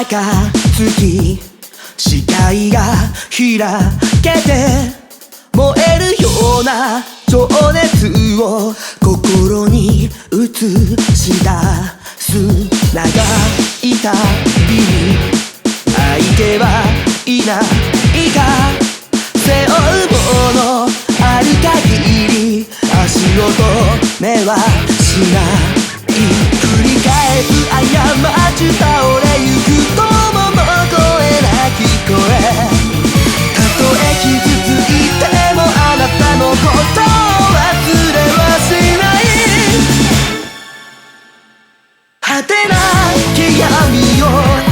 月視界が開けて燃えるような情熱を心に映し出す長い旅に相手はいないが背負うものある限り足音目はしない繰り返す過ち倒れゆく友の声が聞こえたとえ傷ついてもあなたのことを忘れはしない果てなき闇を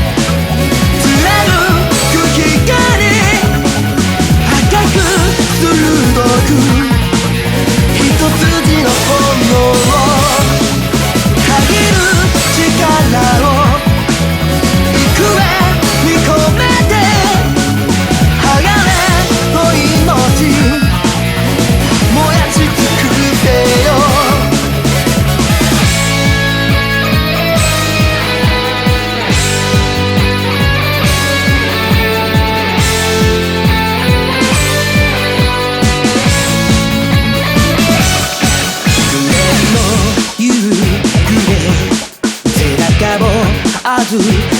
貫く光赤く鋭く一筋の炎を限る力を幾重に込めて鋼の命燃やし尽くせよ暮れの夕暮れ背中を預